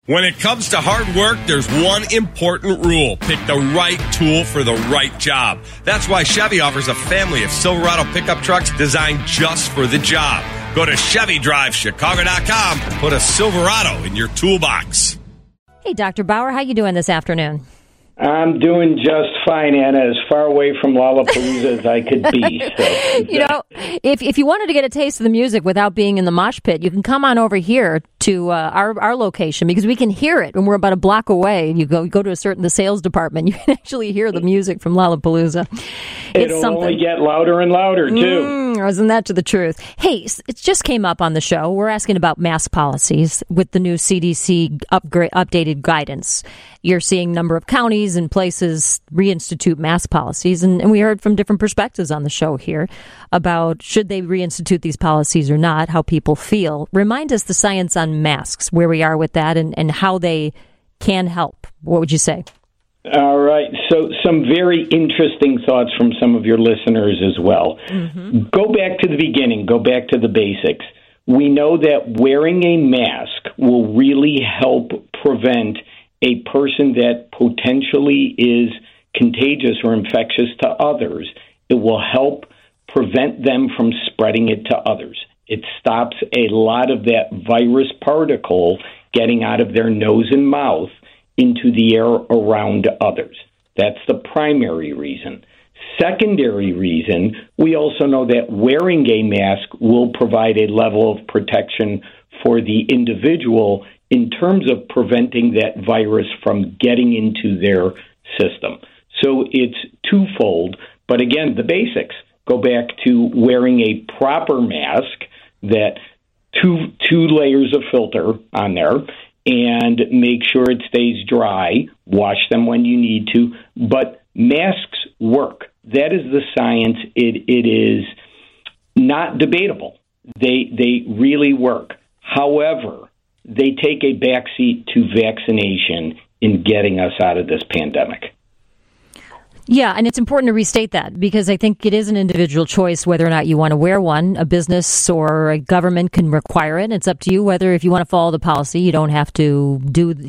When it comes to hard work, there's one important rule. Pick the right tool for the right job. That's why Chevy offers a family of Silverado pickup trucks designed just for the job. Go to ChevyDriveChicago.com and put a Silverado in your toolbox. Hey, Dr. Bauer, how you doing this afternoon? I'm doing just fine, Anna, as far away from Lollapalooza as I could be. So. If you wanted to get a taste of the music without being in the mosh pit, you can come on over here to our location, because we can hear it when we're about a block away. You go to the sales department, you can actually hear the music from Lollapalooza. It'll only get louder and louder, too. Isn't that to the truth? Hey, it just came up on the show. We're asking about mask policies with the new CDC updated guidance. You're seeing a number of counties and places reinstitute mask policies, and we heard from different perspectives on the show here about should they reinstitute these policies or not, how people feel. Remind us the science on masks, where we are with that, and how they can help. What would you say? All right. So some very interesting thoughts from some of your listeners as well. Mm-hmm. Go back to the beginning. Go back to the basics. We know that wearing a mask will really help prevent a person that potentially is contagious or infectious to others. It will help prevent them from spreading it to others. It stops a lot of that virus particle getting out of their nose and mouth into the air around others. That's the primary reason. Secondary reason, we also know that wearing a mask will provide a level of protection for the individual in terms of preventing that virus from getting into their system. So it's twofold. But again, the basics go back to wearing a proper mask, that two layers of filter on there, and make sure it stays dry. Wash them when you need to. But masks work. That is the science. It is not debatable. They really work. However, they take a backseat to vaccination in getting us out of this pandemic. Yeah, and it's important to restate that, because I think it is an individual choice whether or not you want to wear one. A business or a government can require it. It's up to you whether, if you want to follow the policy, you don't have to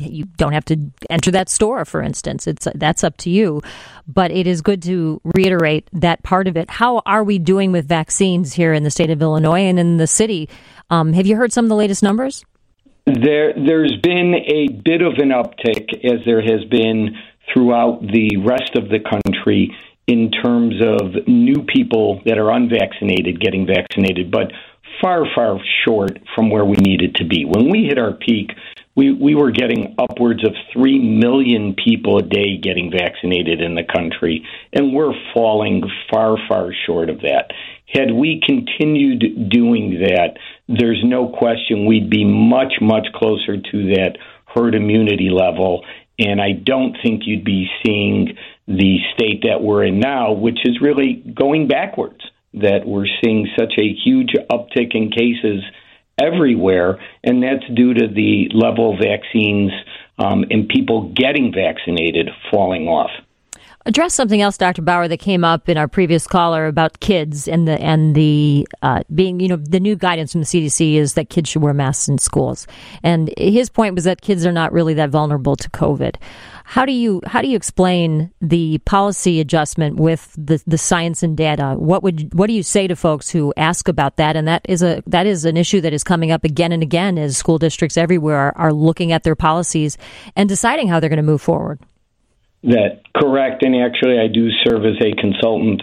enter that store, for instance. That's up to you. But it is good to reiterate that part of it. How are we doing with vaccines here in the state of Illinois and in the city? Have you heard some of the latest numbers? There's been a bit of an uptick, as there has been throughout the rest of the country, in terms of new people that are unvaccinated getting vaccinated, but far, far short from where we needed to be. When we hit our peak, we were getting upwards of 3 million people a day getting vaccinated in the country, and we're falling far, far short of that. Had we continued doing that, there's no question we'd be much, much closer to that herd immunity level. And I don't think you'd be seeing the state that we're in now, which is really going backwards, that we're seeing such a huge uptick in cases everywhere, and that's due to the level of vaccines and people getting vaccinated falling off. Address something else, Dr. Bauer, that came up in our previous caller about kids and the being, the new guidance from the CDC is that kids should wear masks in schools. And his point was that kids are not really that vulnerable to COVID. How do you explain the policy adjustment with the science and data? What do you say to folks who ask about that? And that is an issue that is coming up again and again as school districts everywhere are looking at their policies and deciding how they're going to move forward. That correct, and actually I do serve as a consultant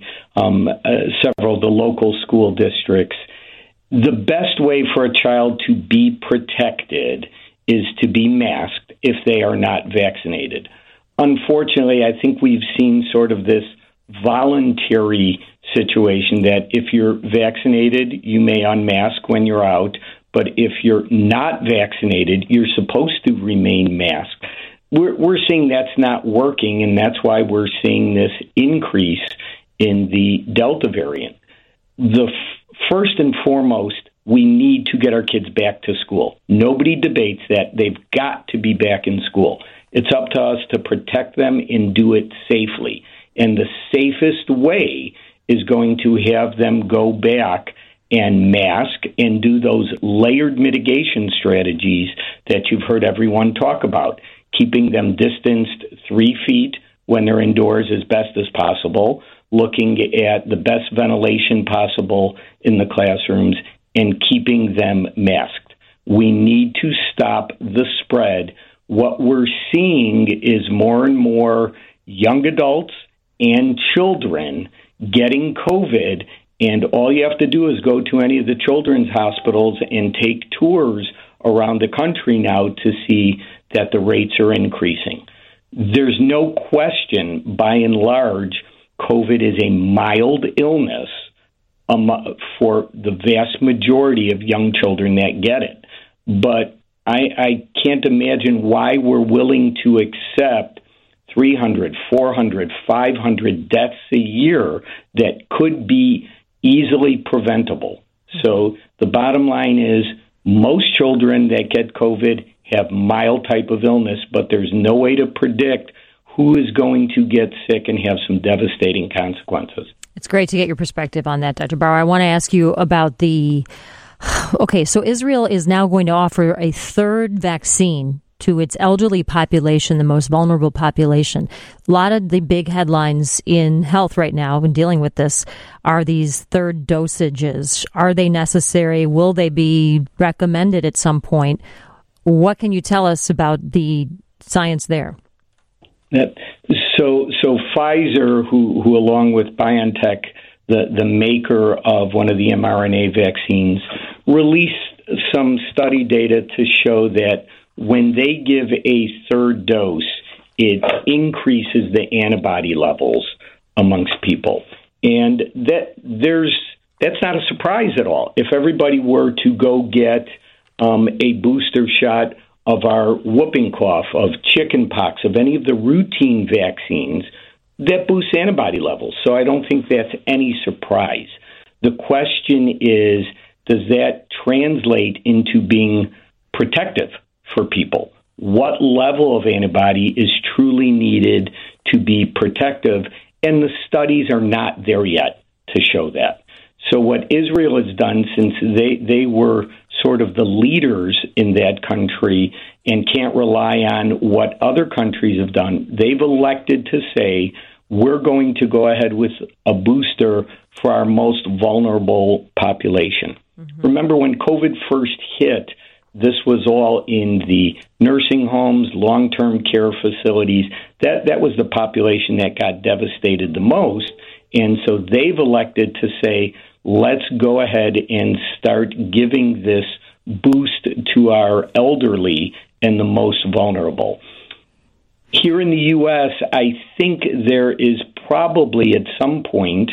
on several of the local school districts. The best way for a child to be protected is to be masked if they are not vaccinated. Unfortunately, I think we've seen sort of this voluntary situation that if you're vaccinated, you may unmask when you're out, but if you're not vaccinated, you're supposed to remain masked. We're seeing that's not working, and that's why we're seeing this increase in the Delta variant. First and foremost, we need to get our kids back to school. Nobody debates that. They've got to be back in school. It's up to us to protect them and do it safely. And the safest way is going to have them go back and mask and do those layered mitigation strategies that you've heard everyone talk about, keeping them distanced 3 feet when they're indoors as best as possible, looking at the best ventilation possible in the classrooms, and keeping them masked. We need to stop the spread. What we're seeing is more and more young adults and children getting COVID, and all you have to do is go to any of the children's hospitals and take tours around the country now to see that the rates are increasing. There's no question, by and large, COVID is a mild illness for the vast majority of young children that get it. But I can't imagine why we're willing to accept 300, 400, 500 deaths a year that could be easily preventable. So the bottom line is most children that get COVID have mild type of illness, but there's no way to predict who is going to get sick and have some devastating consequences. It's great to get your perspective on that, Dr. Bauer. I want to ask you about so Israel is now going to offer a third vaccine to its elderly population, the most vulnerable population. A lot of the big headlines in health right now when dealing with this are these third dosages. Are they necessary? Will they be recommended at some point? What can you tell us about the science there? So Pfizer, who along with BioNTech, the maker of one of the mRNA vaccines, released some study data to show that when they give a third dose, it increases the antibody levels amongst people. And that's not a surprise at all. If everybody were to go get a booster shot of our whooping cough, of chicken pox, of any of the routine vaccines, that boosts antibody levels. So I don't think that's any surprise. The question is, does that translate into being protective for people? What level of antibody is truly needed to be protective? And the studies are not there yet to show that. So what Israel has done, since they were sort of the leaders in that country and can't rely on what other countries have done, they've elected to say, we're going to go ahead with a booster for our most vulnerable population. Mm-hmm. Remember when COVID first hit, this was all in the nursing homes, long-term care facilities. That was the population that got devastated the most. And so they've elected to say, let's go ahead and start giving this boost to our elderly and the most vulnerable. Here in the U.S., I think there is probably at some point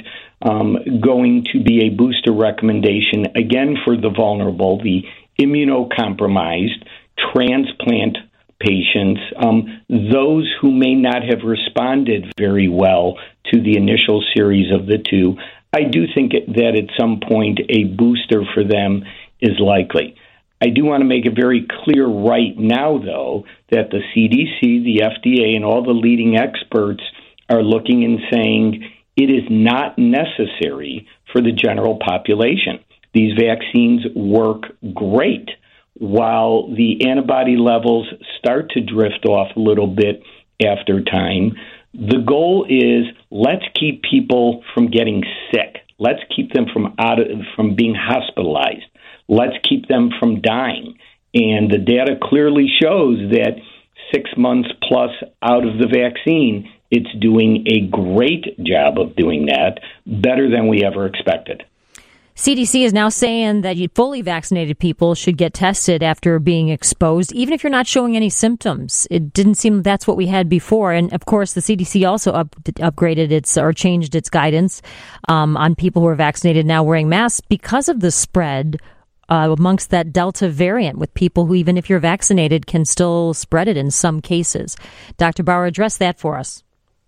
going to be a booster recommendation, again, for the vulnerable, the immunocompromised, transplant patients, those who may not have responded very well to the initial series of the two. I do think that at some point a booster for them is likely. I do want to make it very clear right now, though, that the CDC, the FDA, and all the leading experts are looking and saying it is not necessary for the general population. These vaccines work great. While the antibody levels start to drift off a little bit after time, the goal is let's keep people from getting sick. Let's keep them from being hospitalized. Let's keep them from dying. And the data clearly shows that 6 months plus out of the vaccine, it's doing a great job of doing that, better than we ever expected. CDC is now saying that fully vaccinated people should get tested after being exposed, even if you're not showing any symptoms. It didn't seem that's what we had before. And, of course, the CDC also upgraded or changed its guidance on people who are vaccinated now wearing masks because of the spread amongst that Delta variant with people who, even if you're vaccinated, can still spread it in some cases. Dr. Bauer, address that for us.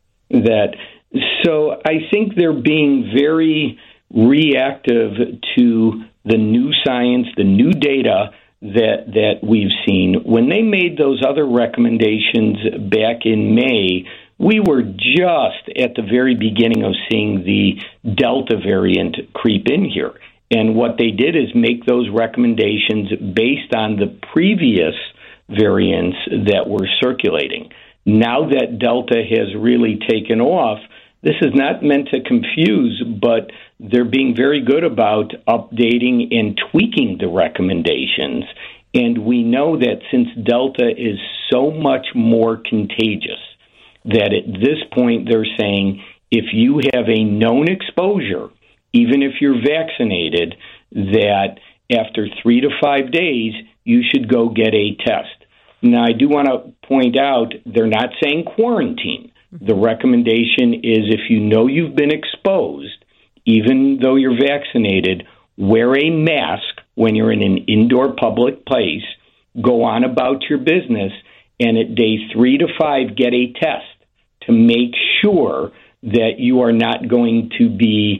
So I think they're being very reactive to the new science, the new data that we've seen. When they made those other recommendations back in May, we were just at the very beginning of seeing the Delta variant creep in here. And what they did is make those recommendations based on the previous variants that were circulating. Now that Delta has really taken off, this is not meant to confuse, but they're being very good about updating and tweaking the recommendations. And we know that since Delta is so much more contagious, that at this point they're saying if you have a known exposure, even if you're vaccinated, that after 3 to 5 days, you should go get a test. Now, I do want to point out, they're not saying quarantine. The recommendation is if you know you've been exposed, even though you're vaccinated, wear a mask when you're in an indoor public place, go on about your business, and at day 3 to 5, get a test to make sure that you are not going to be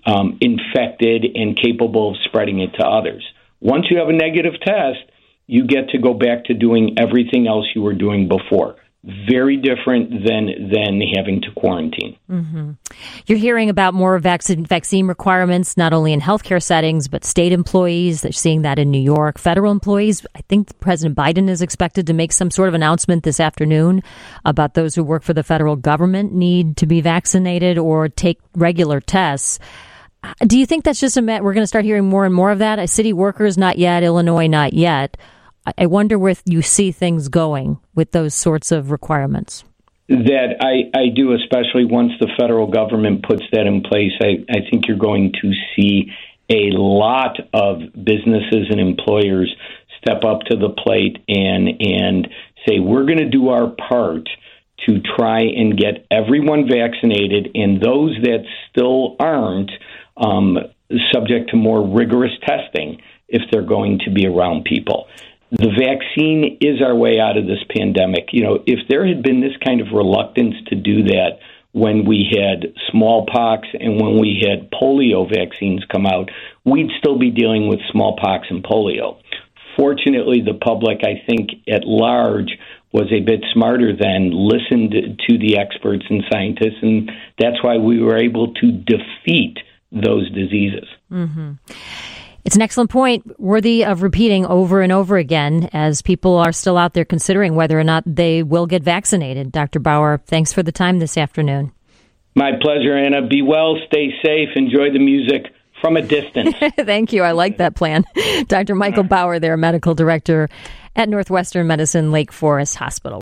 infected and capable of spreading it to others. Once you have a negative test, you get to go back to doing everything else you were doing before. Very different than having to quarantine. Mm-hmm. You're hearing about more vaccine requirements, not only in healthcare settings, but state employees. They're seeing that in New York. Federal employees, I think President Biden is expected to make some sort of announcement this afternoon about those who work for the federal government need to be vaccinated or take regular tests. Do you think that's just we're going to start hearing more and more of that? City workers, not yet. Illinois, not yet. I wonder where you see things going with those sorts of requirements. That I do, especially once the federal government puts that in place. I think you're going to see a lot of businesses and employers step up to the plate and say, we're going to do our part to try and get everyone vaccinated, and those that still aren't, subject to more rigorous testing if they're going to be around people. The vaccine is our way out of this pandemic. You know, if there had been this kind of reluctance to do that when we had smallpox and when we had polio vaccines come out, we'd still be dealing with smallpox and polio. Fortunately, the public, I think, at large, was a bit smarter than listened to the experts and scientists, and that's why we were able to defeat those diseases. Mm-hmm. It's an excellent point, worthy of repeating over and over again, as people are still out there considering whether or not they will get vaccinated. Dr. Bauer, thanks for the time this afternoon. My pleasure, Anna. Be well, stay safe, enjoy the music from a distance. Thank you. I like that plan. Dr. Michael Bauer, their medical director at Northwestern Medicine Lake Forest Hospital.